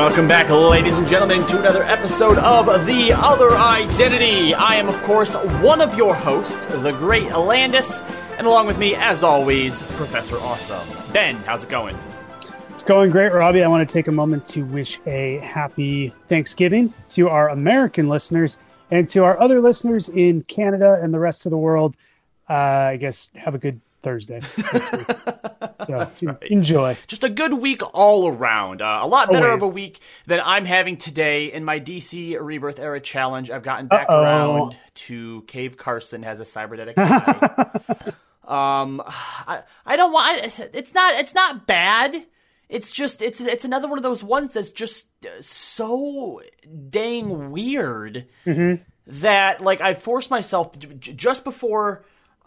Welcome back, ladies and gentlemen, to another episode of The Other Identity. I am, of course, one of your hosts, the great Landis, and along with me, as always, Professor Awesome. Ben, how's it going? It's going great, Robbie. I want to take a moment to wish a happy Thanksgiving to our American listeners and to our other listeners in Canada and the rest of the world. I guess have a good Thursday. So right. Enjoy. Just a good week all around. A lot better of a week than I'm having today in my DC Rebirth Era Challenge. I've gotten back around to Cave Carson has a cybernetic eye. I don't want. It's not bad. It's just it's another one of those ones that's just so dang weird that like I forced myself just before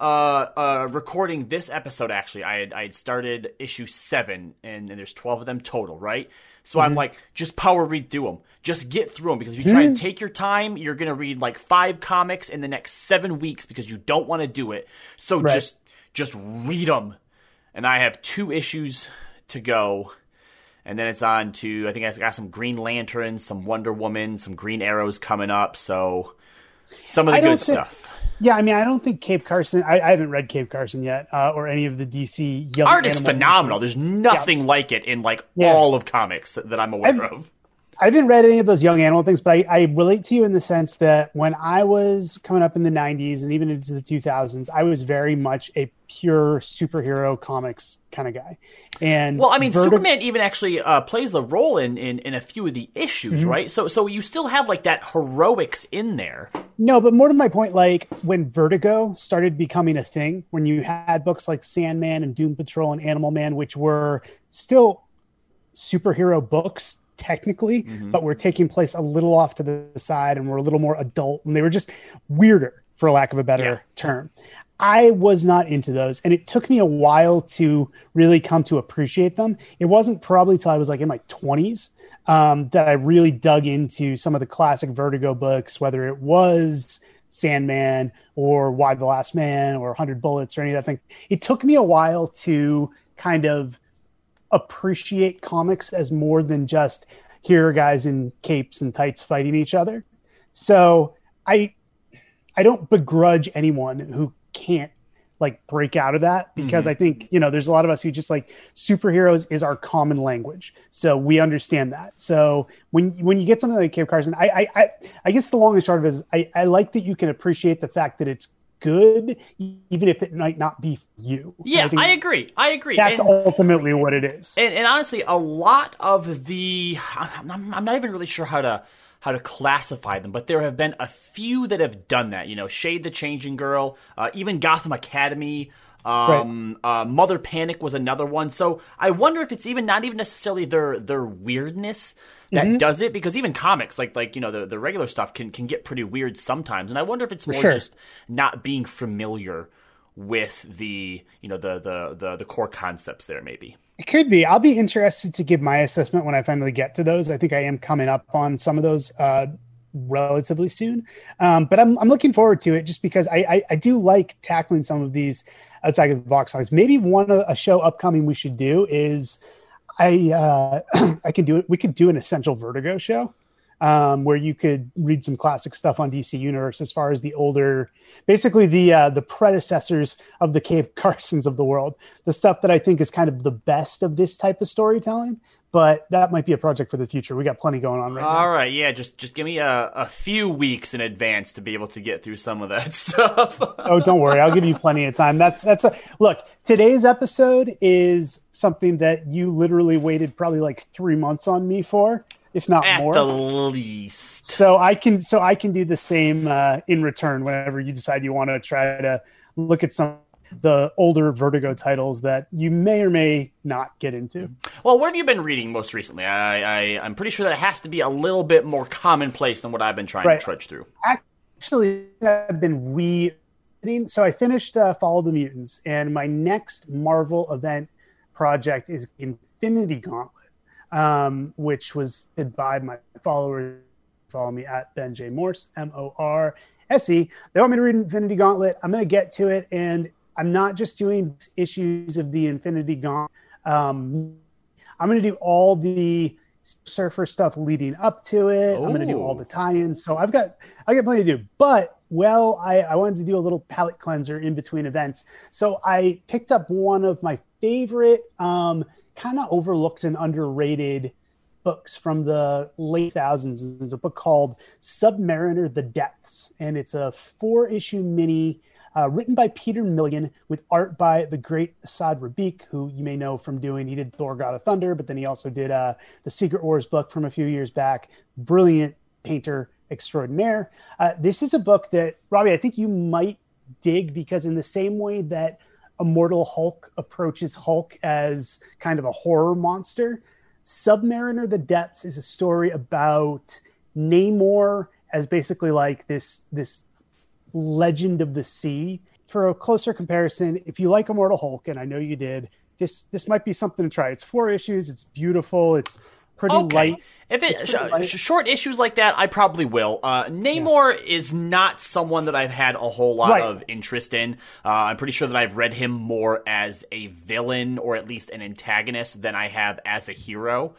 recording this episode. Actually, I had started issue 7, and there's 12 of them total, right? So I'm like, just power read through them, just get through them, because if you try and take your time, you're gonna read like 5 comics in the next 7 weeks because you don't want to do it. So just read them, and I have 2 issues to go, and then it's on to, I think I got some Green Lanterns, some Wonder Woman, some Green Arrows coming up, so some of the good stuff. Yeah, I mean, I don't think Cave Carson, I haven't read Cave Carson yet, or any of the DC Young Art is phenomenal. There's nothing like it in all of comics that I'm aware of. I haven't read any of those Young Animal things, but I relate to you in the sense that when I was coming up in the 90s and even into the 2000s, I was very much a pure superhero comics kind of guy. And well, I mean, Superman even actually plays a role in a few of the issues, right? So you still have like that heroics in there. No, but more to my point, like when Vertigo started becoming a thing, when you had books like Sandman and Doom Patrol and Animal Man, which were still superhero books, technically, but we're taking place a little off to the side and we're a little more adult, and they were just weirder, for lack of a better term. I was not into those, and it took me a while to really come to appreciate them. It wasn't probably till I was like in my 20s that I really dug into some of the classic Vertigo books, whether it was Sandman or Why the Last Man or 100 Bullets or any of that thing. It took me a while to kind of appreciate comics as more than just here are guys in capes and tights fighting each other. So I don't begrudge anyone who can't like break out of that, because I think, there's a lot of us who just like superheroes is our common language. So we understand that. So when you get something like Cave Carson, I guess the long and short of it is I like that you can appreciate the fact that it's good, even if it might not be you. Yeah, I agree. That's ultimately what it is. And honestly, a lot of the, I'm not even really sure how to classify them, but there have been a few that have done that. Shade the Changing Girl, even Gotham Academy, Mother Panic was another one. So I wonder if it's not even necessarily their weirdness that does it, because even comics like the regular stuff can get pretty weird sometimes, and I wonder if it's more just not being familiar with the core concepts there. Maybe it could be. I'll be interested to give my assessment when I finally get to those. I think I am coming up on some of those relatively soon, but I'm looking forward to it just because I do like tackling some of these outside of the box songs. Maybe a show upcoming we should do is I can do it. We could do an Essential Vertigo show where you could read some classic stuff on DC Universe as far as the older, basically the predecessors of the Cave Carsons of the world, the stuff that I think is kind of the best of this type of storytelling. But that might be a project for the future. We got plenty going on right now. All right, yeah, just give me a few weeks in advance to be able to get through some of that stuff. Oh, don't worry, I'll give you plenty of time. Look. Today's episode is something that you literally waited probably like 3 months on me for, if not more. At the least. So I can do the same in return whenever you decide you want to try to look at some the older Vertigo titles that you may or may not get into. Well, what have you been reading most recently? I'm pretty sure that it has to be a little bit more commonplace than what I've been trying to trudge through. Actually, I've been reading. So I finished Fall of the Mutants, and my next Marvel event project is Infinity Gauntlet, which was did by my followers. Follow me at Ben J. Morse, Morse. They want me to read Infinity Gauntlet. I'm going to get to it, and I'm not just doing issues of the Infinity Gauntlet. I'm going to do all the Surfer stuff leading up to it. I'm going to do all the tie-ins. So I got plenty to do. But I wanted to do a little palate cleanser in between events. So I picked up one of my favorite, kind of overlooked and underrated books from the late 2000s. There's a book called Submariner: The Depths, and it's a 4-issue mini written by Peter Milligan with art by the great Asad Rabik, who you may know from he did Thor: God of Thunder, but then he also did the Secret Wars book from a few years back. Brilliant painter extraordinaire. This is a book that, Robbie, I think you might dig, because in the same way that Immortal Hulk approaches Hulk as kind of a horror monster, Submariner: The Depths is a story about Namor as basically like this legend of the sea. For a closer comparison, if you like Immortal Hulk, and I know you did, this might be something to try. It's 4 issues. It's beautiful. It's pretty light. If it's short issues like that, I probably will. Namor is not someone that I've had a whole lot of interest in. I'm pretty sure that I've read him more as a villain, or at least an antagonist, than I have as a hero.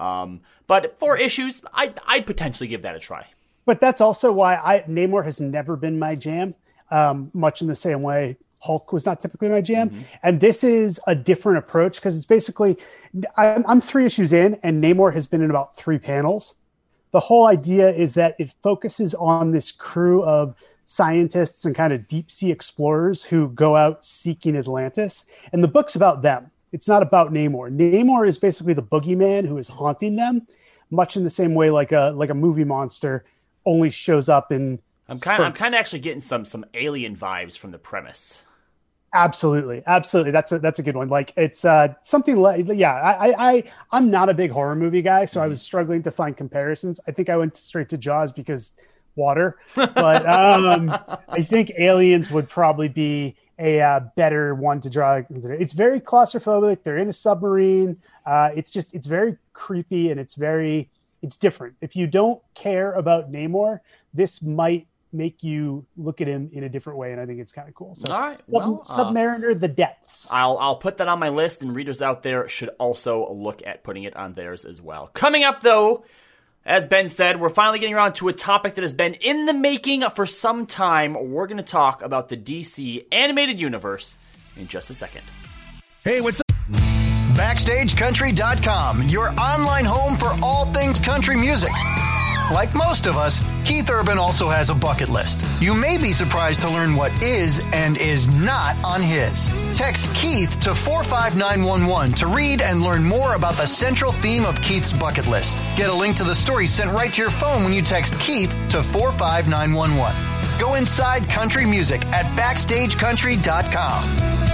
But 4 issues, I'd potentially give that a try. But that's also why Namor has never been my jam, much in the same way Hulk was not typically my jam. Mm-hmm. And this is a different approach, because it's basically, I'm 3 issues in, and Namor has been in about 3 panels. The whole idea is that it focuses on this crew of scientists and kind of deep sea explorers who go out seeking Atlantis. And the book's about them. It's not about Namor. Namor is basically the boogeyman who is haunting them, much in the same way like a movie monster only shows up in I'm kind of actually getting some alien vibes from the premise. Absolutely. That's a good one. Like, it's something like, I'm not a big horror movie guy, so I was struggling to find comparisons. I think I went straight to Jaws because water, but I think Aliens would probably be a better one to draw. It's very claustrophobic. They're in a submarine. It's very creepy, and it's different. If you don't care about Namor, this might make you look at him in a different way, and I think it's kind of cool. So, all right, Submariner: The Depths. I'll put that on my list, and readers out there should also look at putting it on theirs as well. Coming up, though, as Ben said, we're finally getting around to a topic that has been in the making for some time. We're going to talk about the DC animated universe in just a second. Hey, what's up? BackstageCountry.com, your online home for all things country music. Like most of us, Keith Urban also has a bucket list. You may be surprised to learn what is and is not on his. Text Keith to 45911 to read and learn more about the central theme of Keith's bucket list. Get a link to the story sent right to your phone when you text Keith to 45911. Go inside country music at BackstageCountry.com.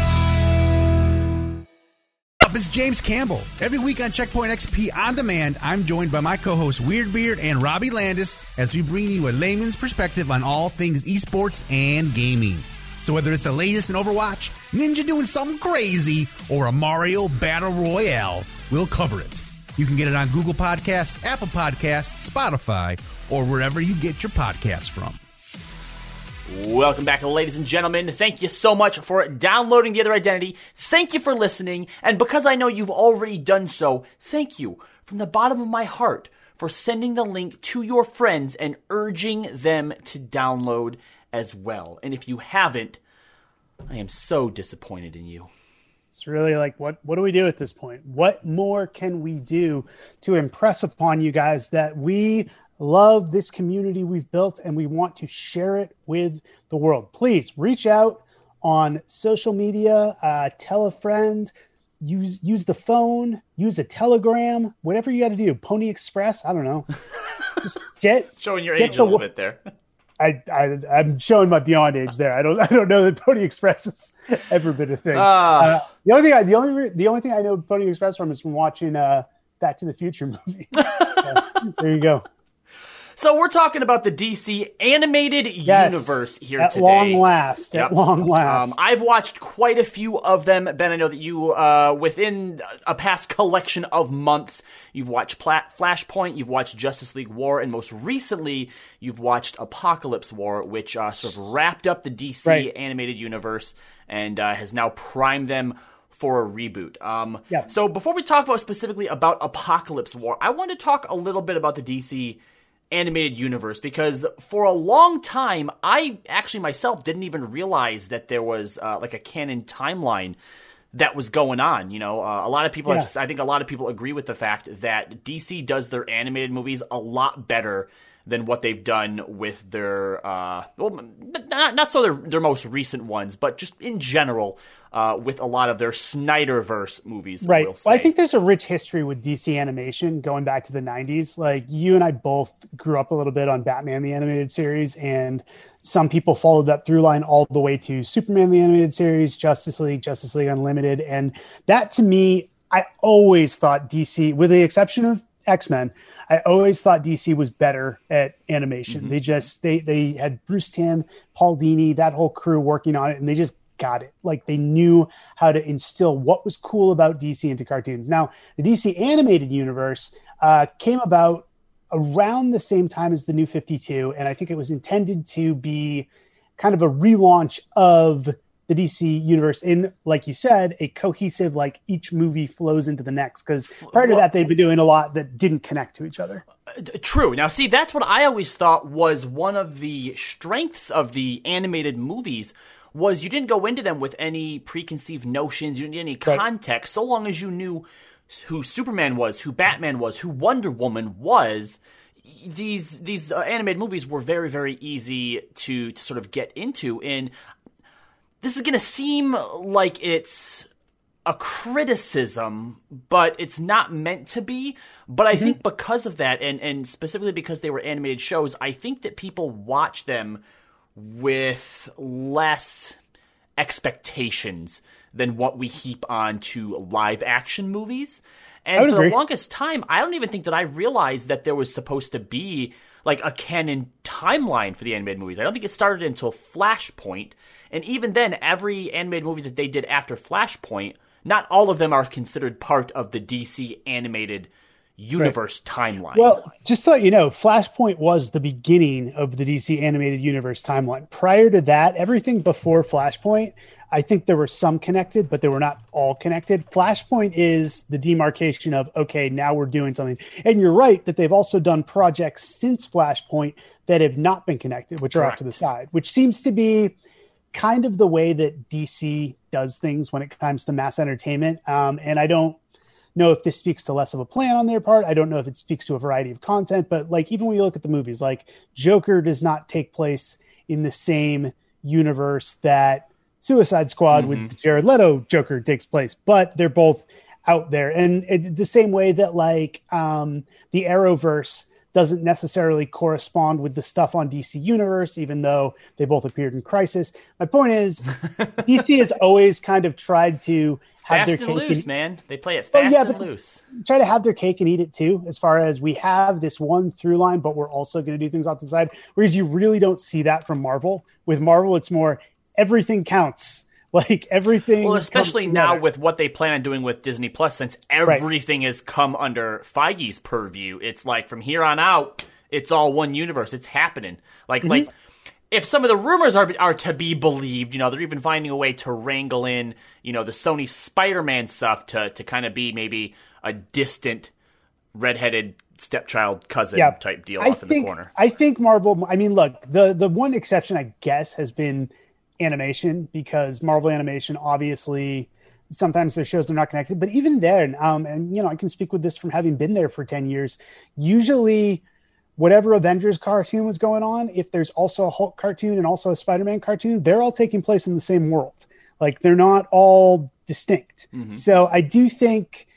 It's James Campbell. Every week on Checkpoint XP On Demand, I'm joined by my co-hosts Weirdbeard and Robbie Landis as we bring you a layman's perspective on all things esports and gaming. So whether it's the latest in Overwatch, Ninja doing something crazy, or a Mario Battle Royale, we'll cover it. You can get it on Google Podcasts, Apple Podcasts, Spotify, or wherever you get your podcasts from. Welcome back, ladies and gentlemen. Thank you so much for downloading The Other Identity. Thank you for listening. And because I know you've already done so, thank you from the bottom of my heart for sending the link to your friends and urging them to download as well. And if you haven't, I am so disappointed in you. It's really like, what do we do at this point? What more can we do to impress upon you guys that we love this community we've built and we want to share it with the world? Please reach out on social media, tell a friend, use the phone, use a telegram, whatever you got to do. Pony Express, I don't know. Just showing your age a little bit there. I'm showing my beyond age there. I don't know that Pony Express has ever been a thing. The only thing I know Pony Express from is from watching Back to the Future movie. There you go. So we're talking about the DC animated universe here at today. Long last. Yep. At long last. I've watched quite a few of them. Ben, I know that you, within a past collection of months, you've watched Flashpoint, you've watched Justice League War, and most recently, you've watched Apocalypse War, which sort of wrapped up the DC animated universe and has now primed them for a reboot. So before we talk specifically about Apocalypse War, I want to talk a little bit about the DC animated universe, because for a long time, I actually myself didn't even realize that there was like a canon timeline that was going on. You know, a lot of people, I think a lot of people agree with the fact that DC does their animated movies a lot better than what they've done with their, not so their most recent ones, but just in general, with a lot of their Snyderverse movies. Right. Well, I think there's a rich history with DC animation going back to the 90s. Like, you and I both grew up a little bit on Batman the Animated Series, and some people followed that through line all the way to Superman the Animated Series, Justice League Unlimited. And that, to me, I always thought DC, with the exception of X-Men, I always thought DC was better at animation. They had Bruce Timm, Paul Dini, that whole crew working on it, and they just got it. Like, they knew how to instill what was cool about DC into cartoons. Now, the DC animated universe came about around the same time as the New 52, and I think it was intended to be kind of a relaunch of the DC universe in, like you said, a cohesive, like, each movie flows into the next, because prior to that, they'd been doing a lot that didn't connect to each other. True. Now, see, that's what I always thought was one of the strengths of the animated movies, was you didn't go into them with any preconceived notions, you didn't need any context, so long as you knew who Superman was, who Batman was, who Wonder Woman was. These animated movies were very, very easy to sort of get into, and this is going to seem like it's a criticism, but it's not meant to be. But I think because of that, and specifically because they were animated shows, I think that people watch them with less expectations than what we heap on to live action movies. And for the longest time, I don't even think that I realized that there was supposed to be like a canon timeline for the animated movies. I don't think it started until Flashpoint. And even then, every animated movie that they did after Flashpoint, not all of them are considered part of the DC animated universe timeline. Well, just so you know, Flashpoint was the beginning of the DC animated universe timeline. Prior to that, everything before Flashpoint, I think there were some connected, but they were not all connected. Flashpoint is the demarcation of, okay, now we're doing something. And you're right that they've also done projects since Flashpoint that have not been connected, which are off to the side, which seems to be kind of the way that DC does things when it comes to mass entertainment. And I don't know if this speaks to less of a plan on their part. I don't know if it speaks to a variety of content, but like, even when you look at the movies, like Joker does not take place in the same universe that Suicide Squad with Jared Leto Joker takes place, but they're both out there. And the same way that like the Arrowverse doesn't necessarily correspond with the stuff on DC Universe, even though they both appeared in Crisis. My point is, DC has always kind of tried to have fast their and cake loose, man. They play it fast and loose. Try to have their cake and eat it too, as far as we have this one through line, but we're also going to do things off the side. Whereas you really don't see that from Marvel. With Marvel, it's more everything counts. Like everything. Well, especially now with what they plan on doing with Disney Plus, since everything has come under Feige's purview. It's like from here on out, it's all one universe. It's happening. Like if some of the rumors are to be believed, you know, they're even finding a way to wrangle in, you know, the Sony Spider-Man stuff to kind of be maybe a distant redheaded stepchild cousin type deal off in the corner. I think Marvel. I mean, look, the one exception I guess has been animation, because Marvel Animation, obviously sometimes their shows are not connected, but even then, and you know, I can speak with this from having been there for 10 years, usually whatever Avengers cartoon was going on, if there's also a Hulk cartoon and also a Spider-Man cartoon, they're all taking place in the same world. Like, they're not all distinct. So I do think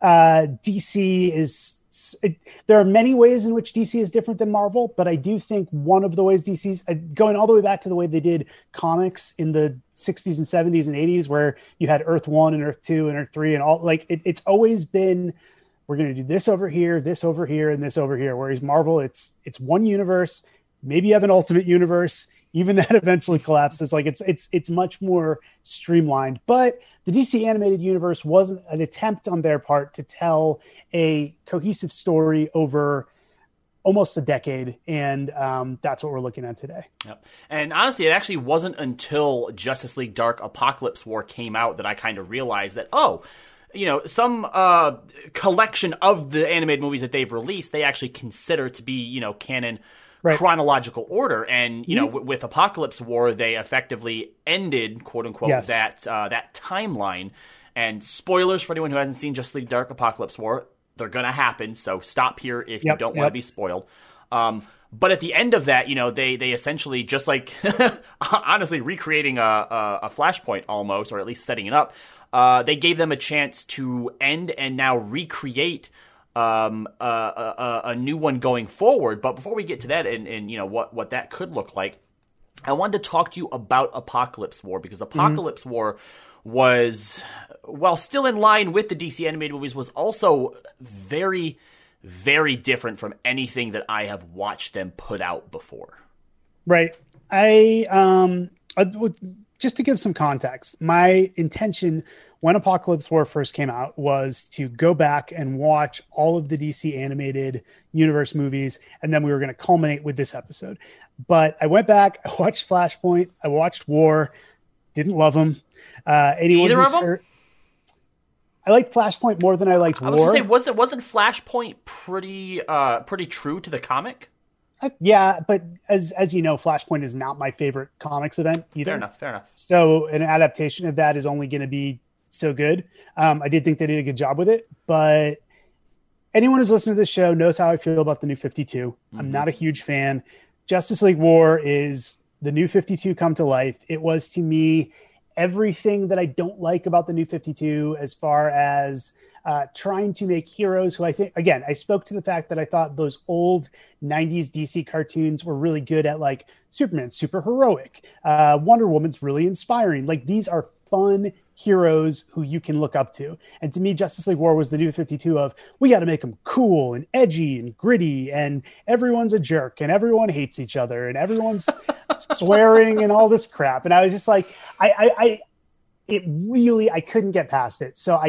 DC is, there are many ways in which DC is different than Marvel, but I do think one of the ways DC's going all the way back to the way they did comics in the 60s and 70s and 80s, where you had Earth 1 and Earth 2 and Earth 3 and all, like it's always been, we're going to do this over here, and this over here. Whereas Marvel, it's one universe. Maybe you have an ultimate universe. Even that eventually collapses. Like it's much more streamlined. But the DC animated universe was an attempt on their part to tell a cohesive story over almost a decade, and that's what we're looking at today. Yep. And honestly, it actually wasn't until Justice League Dark Apocalypse War came out that I kind of realized that, some collection of the animated movies that they've released, they actually consider to be, canon chronological order. And, with Apocalypse War, they effectively ended, quote unquote, that timeline. And spoilers for anyone who hasn't seen Justice League Dark Apocalypse War, they're going to happen. So stop here if you don't want to be spoiled. But at the end of that, they essentially, just like honestly recreating a Flashpoint almost, or at least setting it up, they gave them a chance to end and now recreate a new one going forward. But before we get to that and what that could look like, I wanted to talk to you about Apocalypse War, because Apocalypse War was, while still in line with the DC animated movies, was also very, very different from anything that I have watched them put out before. Right. Just to give some context, my intention when Apocalypse War first came out was to go back and watch all of the DC animated universe movies, and then we were going to culminate with this episode. But I went back, I watched Flashpoint, I watched War, didn't love them. Either of them? I liked Flashpoint more than I liked War. I was going to say, wasn't Flashpoint pretty true to the comic? Yeah, but as you know, Flashpoint is not my favorite comics event either. Fair enough. So an adaptation of that is only going to be so good. I did think they did a good job with it, but anyone who's listened to this show knows how I feel about the New 52. I'm not a huge fan. Justice League War is the New 52 come to life. It was, to me, everything that I don't like about the New 52 as far as trying to make heroes who I think, again, I spoke to the fact that I thought those old 90s DC cartoons were really good at, like, Superman, super heroic. Wonder Woman's really inspiring. Like, these are fun heroes who you can look up to. And to me, Justice League War was the New 52 of, we got to make them cool and edgy and gritty, and everyone's a jerk and everyone hates each other and everyone's swearing and all this crap. And I was just like, I couldn't get past it. So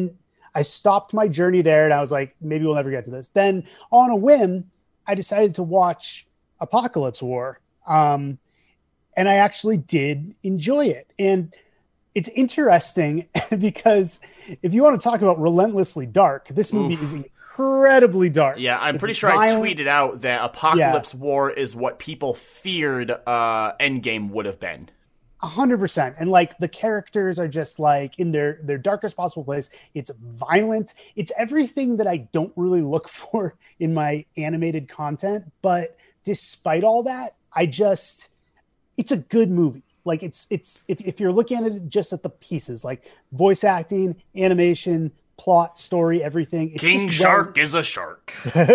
I stopped my journey there, and I was like, maybe we'll never get to this. Then on a whim, I decided to watch Apocalypse War. And I actually did enjoy it. And it's interesting because if you want to talk about relentlessly dark, this movie is incredibly dark. Yeah, I'm pretty sure violent. I tweeted out that Apocalypse War is what people feared Endgame would have been. 100%. And like the characters are just like in their darkest possible place. It's violent. It's everything that I don't really look for in my animated content. But despite all that, it's a good movie. Like it's if you're looking at it just at the pieces, like voice acting, animation, plot, story, everything. It's King Shark is a shark.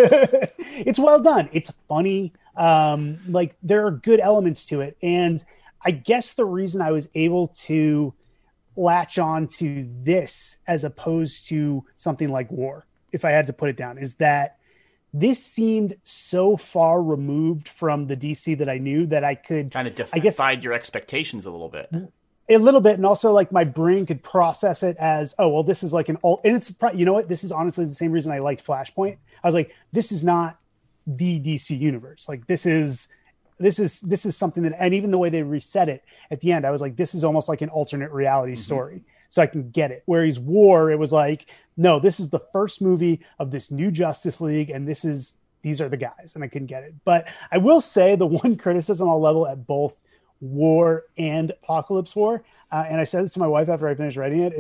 It's well done. It's funny. Like there are good elements to it. And I guess the reason I was able to latch on to this as opposed to something like War, if I had to put it down, is that this seemed so far removed from the DC that I knew that I could kind of defied your expectations a little bit. A little bit, and also like my brain could process it as, oh, well, this is like an alt. And it's, you know what? This is honestly the same reason I liked Flashpoint. I was like, this is not the DC universe. Like this is something that, and even the way they reset it at the end, I was like, this is almost like an alternate reality story. So I can get it. Whereas War, it was like, no, this is the first movie of this new Justice League, and these are the guys, and I couldn't get it. But I will say the one criticism I'll level at both War and Apocalypse War, and I said this to my wife after I finished writing it,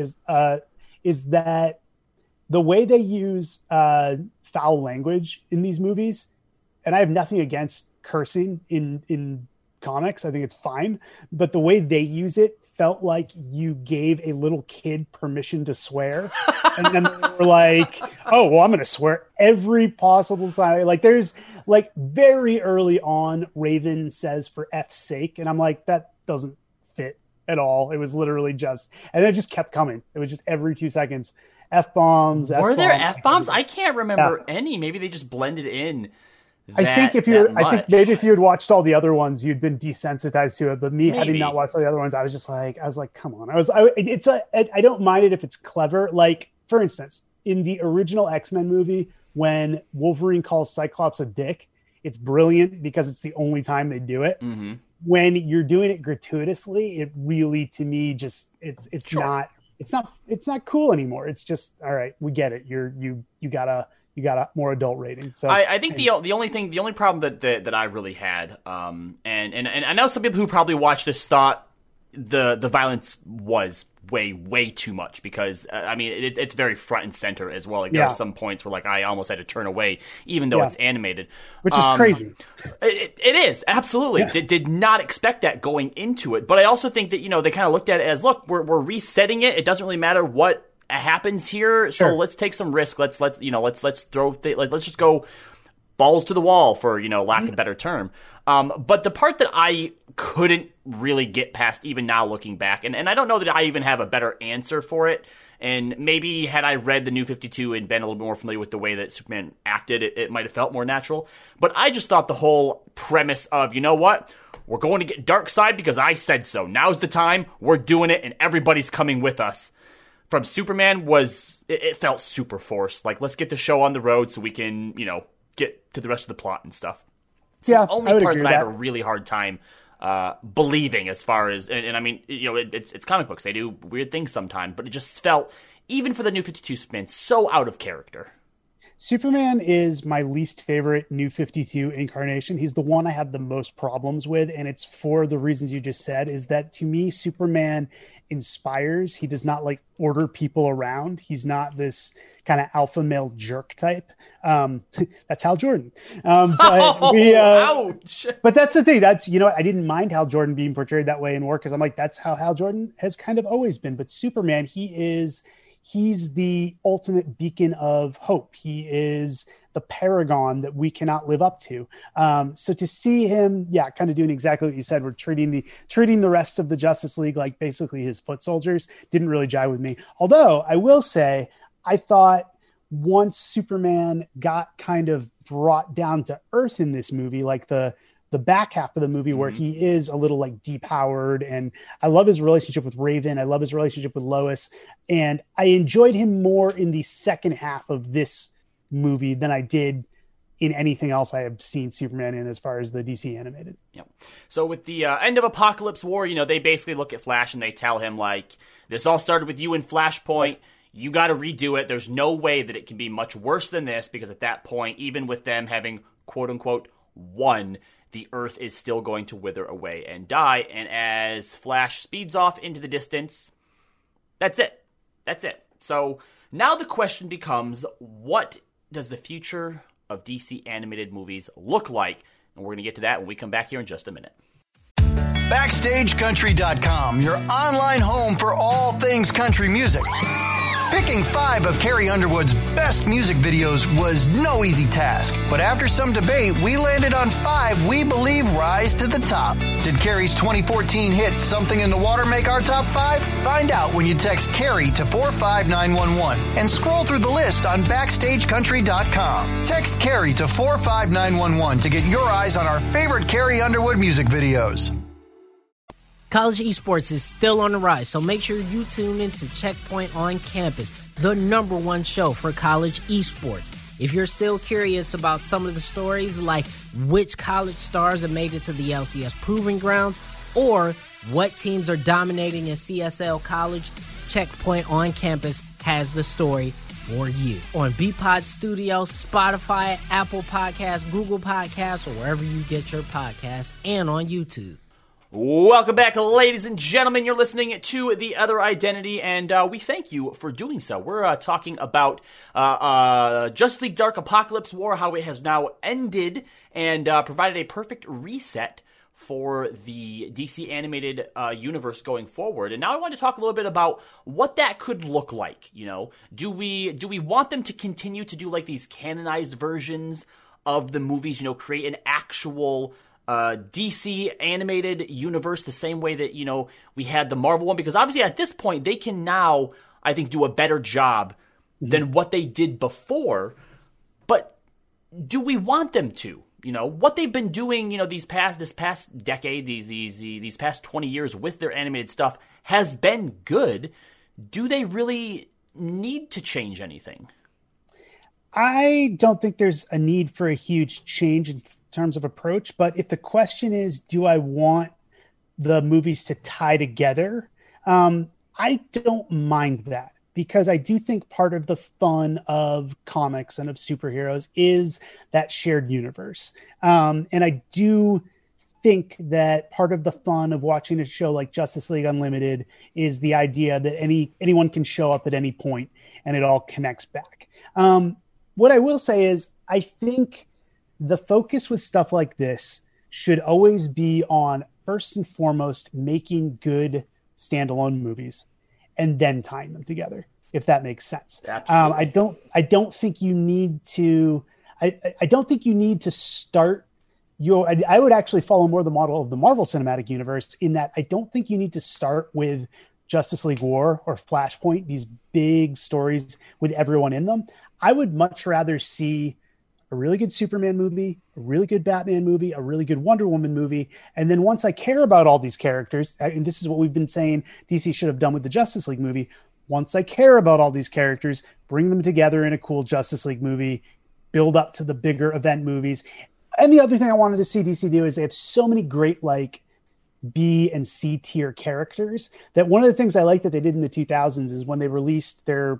is that the way they use foul language in these movies, and I have nothing against cursing in comics, I think it's fine, but the way they use it felt like you gave a little kid permission to swear. And then they were like, oh, well, I'm going to swear every possible time. Like there's like very early on, Raven says for F's sake. And I'm like, that doesn't fit at all. It was literally just, and it just kept coming. It was just every 2 seconds. F-bombs. Were there F-bombs? I can't remember any. Maybe they just blended in. I think maybe if you had watched all the other ones, you'd been desensitized to it. But me having not watched all the other ones, I was like, come on. I don't mind it if it's clever. Like, for instance, in the original X-Men movie, when Wolverine calls Cyclops a dick, it's brilliant because it's the only time they do it. Mm-hmm. When you're doing it gratuitously, it really, to me, just it's Sure. it's not cool anymore. It's just, all right, we get it. You got a more adult rating. So I think the only problem that I really had, and I know some people who probably watched this thought the violence was way too much, because it's very front and center as well. Like there are some points where like I almost had to turn away, even though it's animated, which is crazy. It is, absolutely. Yeah. Did not expect that going into it, but I also think that they kind of looked at it as, look, we're resetting it. It doesn't really matter what happens here, so let's take some risk. Let's just go balls to the wall, for lack of a better term. But the part that I couldn't really get past, even now looking back, and I don't know that I even have a better answer for it, and maybe had I read the New 52 and been a little bit more familiar with the way that Superman acted, it might have felt more natural. But I just thought the whole premise of, you know what, we're going to get Darkseid because I said so. Now's the time. We're doing it, and everybody's coming with us. From Superman it felt super forced. Like, let's get the show on the road so we can, get to the rest of the plot and stuff. It's the only part that I had a really hard time believing, as far as, and I mean, it's comic books. They do weird things sometimes, but it just felt, even for the New 52 spin, so out of character. Superman is my least favorite New 52 incarnation. He's the one I have the most problems with, and it's for the reasons you just said, is that to me, Superman inspires. He does not like order people around. He's not this kind of alpha male jerk type. That's Hal Jordan. Ouch! But that's the thing. That's, I didn't mind Hal Jordan being portrayed that way in War, because I'm like, that's how Hal Jordan has kind of always been. But Superman, he's the ultimate beacon of hope. He is the paragon that we cannot live up to. So to see him, kind of doing exactly what you said, we're treating the rest of the Justice League like basically his foot soldiers, didn't really jive with me. Although I will say, I thought once Superman got kind of brought down to earth in this movie, like the back half of the movie where he is a little like depowered, and I love his relationship with Raven. I love his relationship with Lois, and I enjoyed him more in the second half of this movie than I did in anything else I have seen Superman in, as far as the DC animated. Yeah. So with the end of Apokolips War, they basically look at Flash and they tell him, like, this all started with you in Flashpoint. You got to redo it. There's no way that it can be much worse than this, because at that point, even with them having quote unquote won, the Earth is still going to wither away and die. And as Flash speeds off into the distance, that's it. So now the question becomes, what does the future of DC animated movies look like? And we're going to get to that when we come back here in just a minute. BackstageCountry.com, your online home for all things country music. Picking 5 of Carrie Underwood's best music videos was no easy task, but after some debate, we landed on 5 we believe rise to the top. Did Carrie's 2014 hit Something in the Water make our top 5? Find out when you text Carrie to 45911 and scroll through the list on BackstageCountry.com. Text Carrie to 45911 to get your eyes on our favorite Carrie Underwood music videos. College esports is still on the rise, so make sure you tune into Checkpoint on Campus, the #1 show for college esports. If you're still curious about some of the stories, like which college stars have made it to the LCS Proving Grounds, or what teams are dominating in CSL College, Checkpoint on Campus has the story for you. On BPod Studios, Spotify, Apple Podcasts, Google Podcasts, or wherever you get your podcasts, and on YouTube. Welcome back, ladies and gentlemen. You're listening to The Other Identity, and we thank you for doing so. We're talking about Justice League Dark Apokolips War, how it has now ended and provided a perfect reset for the DC animated universe going forward. And now I want to talk a little bit about what that could look like. Do we want them to continue to do like these canonized versions of the movies? Create an actual DC animated universe the same way that, we had the Marvel one, because obviously at this point they can now, I think, do a better job than what they did before. But do we want them to? What they've been doing, this past decade, these past 20 years with their animated stuff has been good. Do they really need to change anything? I don't think there's a need for a huge change in terms of approach. But if the question is, do I want the movies to tie together? I don't mind that, because I do think part of the fun of comics and of superheroes is that shared universe. And I do think that part of the fun of watching a show like Justice League Unlimited is the idea that anyone can show up at any point and it all connects back. What I will say is, I think the focus with stuff like this should always be on, first and foremost, making good standalone movies and then tying them together, if that makes sense. Absolutely. I don't think you need to, I don't think you need to start I would actually follow more the model of the Marvel Cinematic Universe, in that I don't think you need to start with Justice League War or Flashpoint, these big stories with everyone in them. I would much rather see a really good Superman movie, a really good Batman movie, a really good Wonder Woman movie. And then once I care about all these characters, and this is what we've been saying DC should have done with the Justice League movie, once I care about all these characters, bring them together in a cool Justice League movie, build up to the bigger event movies. And the other thing I wanted to see DC do is they have so many great, like, B and C tier characters, that one of the things I like that they did in the 2000s is when they released their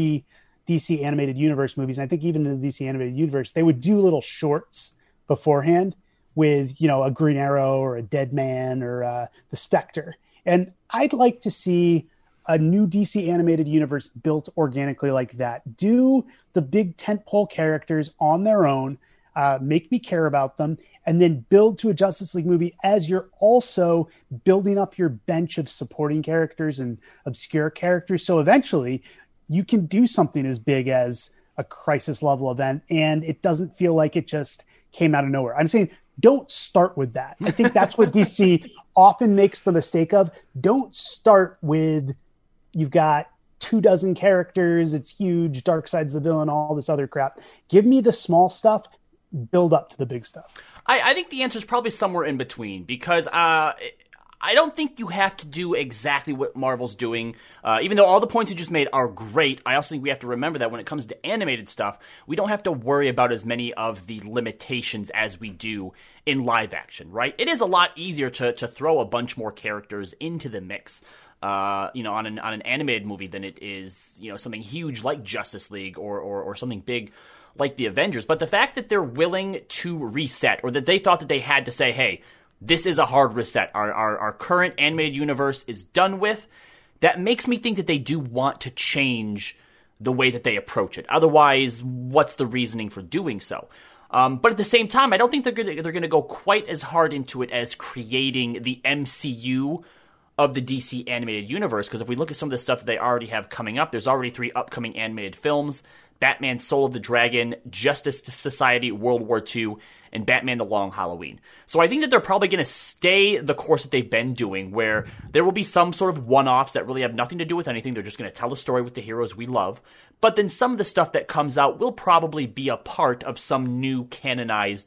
DC animated universe movies, and I think even in the DC animated universe, they would do little shorts beforehand with, a Green Arrow or a Dead Man or the Spectre. And I'd like to see a new DC animated universe built organically like that. Do the big tentpole characters on their own, make me care about them, and then build to a Justice League movie as you're also building up your bench of supporting characters and obscure characters. So eventually you can do something as big as a Crisis level event, and it doesn't feel like it just came out of nowhere. I'm saying don't start with that. I think that's what DC often makes the mistake of. Don't start with, you've got 24 characters, it's huge, Darkseid's the villain, all this other crap. Give me the small stuff, build up to the big stuff. I think the answer is probably somewhere in between, because I don't think you have to do exactly what Marvel's doing. Even though all the points you just made are great, I also think we have to remember that when it comes to animated stuff, we don't have to worry about as many of the limitations as we do in live action, right? It is a lot easier to throw a bunch more characters into the mix, on an animated movie than it is, something huge like Justice League or something big like the Avengers. But the fact that they're willing to reset, or that they thought that they had to say, hey, this is a hard reset, our current animated universe is done with, that makes me think that they do want to change the way that they approach it. Otherwise, what's the reasoning for doing so? But at the same time, I don't think they're going to go quite as hard into it as creating the MCU of the DC animated universe, because if we look at some of the stuff that they already have coming up, there's already 3 upcoming animated films: Batman Soul of the Dragon, Justice Society World War II, and Batman The Long Halloween. So I think that they're probably going to stay the course that they've been doing, where there will be some sort of one-offs that really have nothing to do with anything. They're just going to tell a story with the heroes we love. But then some of the stuff that comes out will probably be a part of some new canonized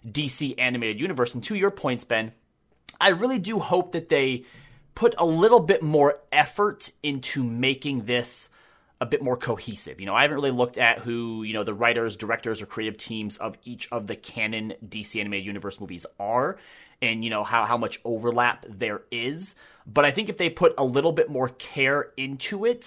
DC animated universe. And to your points, Ben, I really do hope that they put a little bit more effort into making this a bit more cohesive. I haven't really looked at who, the writers, directors, or creative teams of each of the canon DC animated universe movies are, and, how much overlap there is. But I think if they put a little bit more care into it,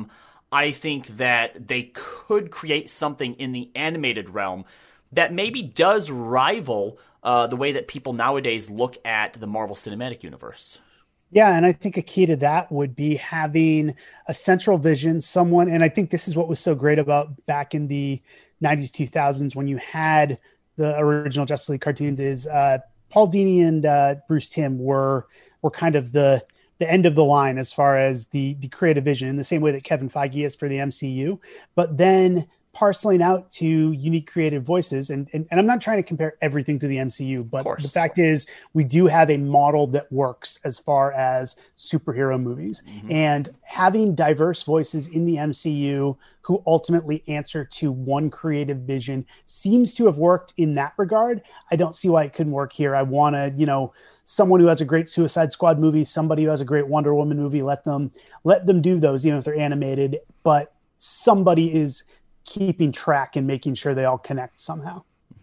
I think that they could create something in the animated realm that maybe does rival the way that people nowadays look at the Marvel Cinematic Universe. Yeah, and I think a key to that would be having a central vision, someone, and I think this is what was so great about back in the 90s, 2000s, when you had the original Justice League cartoons, is Paul Dini and Bruce Timm were kind of the end of the line as far as the creative vision, in the same way that Kevin Feige is for the MCU. But then parceling out to unique creative voices. And I'm not trying to compare everything to the MCU, but the fact is we do have a model that works as far as superhero movies. Mm-hmm. And having diverse voices in the MCU who ultimately answer to one creative vision seems to have worked in that regard. I don't see why it couldn't work here. I want to, someone who has a great Suicide Squad movie, somebody who has a great Wonder Woman movie, let them do those, even if they're animated, but somebody is keeping track and making sure they all connect somehow.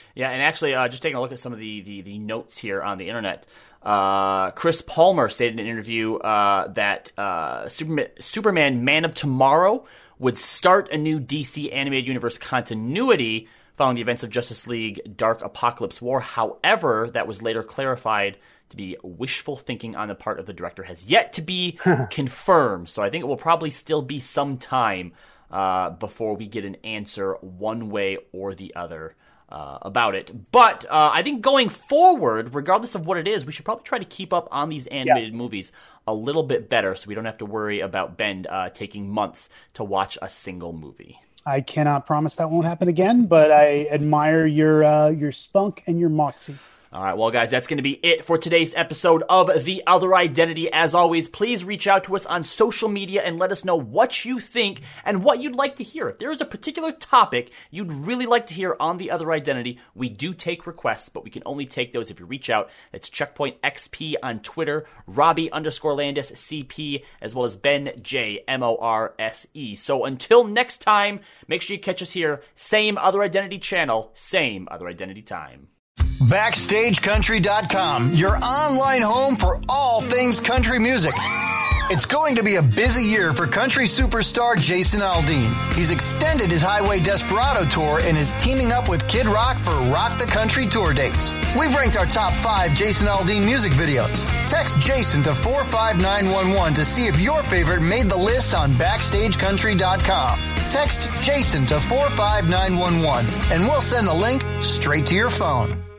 Yeah, and actually, just taking a look at some of the notes here on the internet, Chris Palmer stated in an interview that Superman Man of Tomorrow would start a new DC Animated Universe continuity following the events of Justice League Dark Apocalypse War. However, that was later clarified to be wishful thinking on the part of the director, has yet to be confirmed. So I think it will probably still be some time before we get an answer one way or the other about it. But I think going forward, regardless of what it is, we should probably try to keep up on these animated movies a little bit better so we don't have to worry about Ben taking months to watch a single movie. I cannot promise that won't happen again, but I admire your spunk and your moxie. All right, well, guys, that's going to be it for today's episode of The Other Identity. As always, please reach out to us on social media and let us know what you think and what you'd like to hear. If there is a particular topic you'd really like to hear on The Other Identity, we do take requests, but we can only take those if you reach out. That's Checkpoint XP on Twitter, Robbie_Landis CP, as well as Ben J MORSE. So until next time, make sure you catch us here. Same Other Identity channel, same Other Identity time. BackstageCountry.com, your online home for all things country music. It's going to be a busy year for country superstar Jason Aldean. He's extended his Highway Desperado tour and is teaming up with Kid Rock for Rock the Country tour dates. We've ranked our top 5 Jason Aldean music videos. Text Jason to 45911 to see if your favorite made the list on BackstageCountry.com. Text Jason to 45911 and we'll send the link straight to your phone.